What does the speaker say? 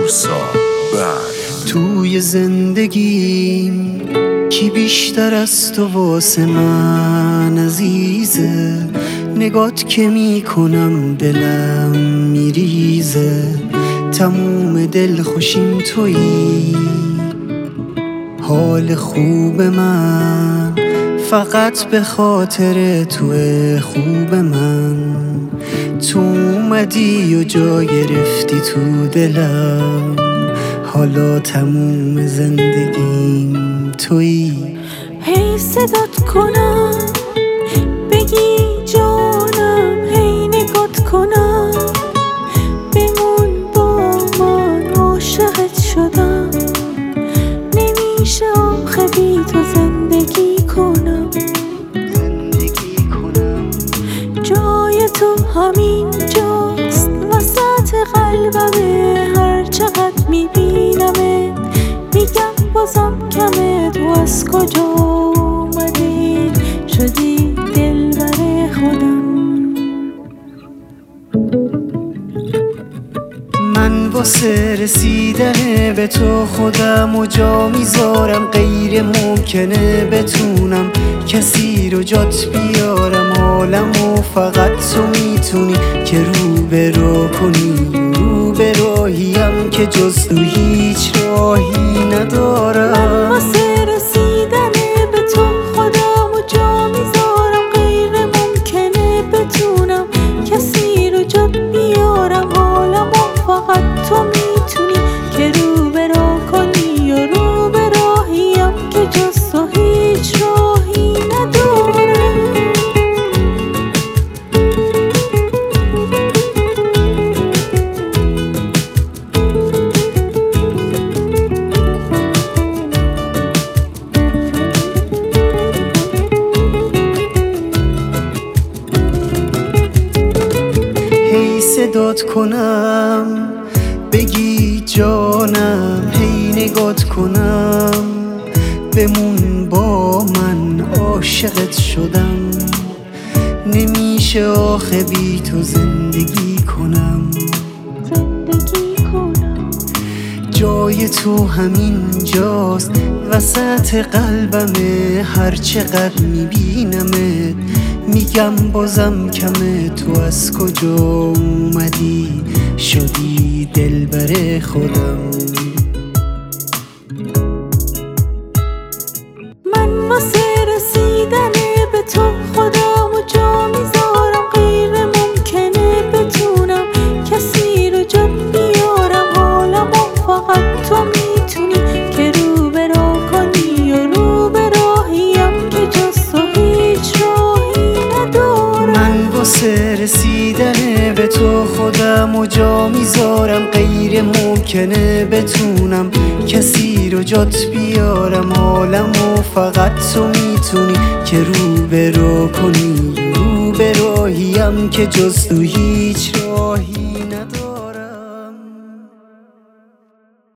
موسا بند. توی زندگیم کی بیشتر از تو واسه من عزیزه؟ نگات که میکنم دلم میریزه. تموم دل خوشیم تویی، حال خوب من فقط به خاطر توه. خوب من تو اومدی و جا گرفتی تو دلم، حالا تموم زندگیم تویی. هی صدات کنم بگی جانم، هی نگات کنم بمون با من، عاشقت شدم. نمیشه آخه بی تو زندگی کنم. جای تو همین جاست وسط قلبمه، هر چقدر میبینمه میگم بازم کمه. تو از کجا اومدی شدی دلبر خودم؟ من واسه رسیدن به تو خودم و جا میذارم، غیر ممکنه بتونم کسی رو جات بیارم. حالمو فقط تو میتونی که رو کنی، رو به راهیم که جز تو هیچ راهی ندارم. من واسه رسیدن به تو خودم و جا میذارم، غیر ممکنه بتونم کسی رو جات بیارم. حالمو فقط تو میتونی که رو کنی، و رو به راهیم که جز تو هیچ راهی ندارم. هی صدات کنم بگی جانم، هی نگات کنم بمون با من، عاشقت شدم. نمیشه آخه بی تو زندگی کنم. جای تو همین جاست وسط قلبمه، هر چقدر میبینمت میگم بازم کمه. تو از کجا اومدی شدی دلبر خودم؟ من واسه رسیدن به تو خودم و جا میذارم، غیر ممکنه بتونم کسی رو جات بیارم. حالمو فقط تو میتونی که رو کنی، و رو به راهیم که جز تو هیچ راهی ندارم. من واسه رسیدن به تو خودم و جا میذارم، غیر ممکنه بتونم کسی رو جات بیارم. حالمو فقط تو میتونی که رو کنی، رو به راهیم که جز تو هیچ راهی ندارم.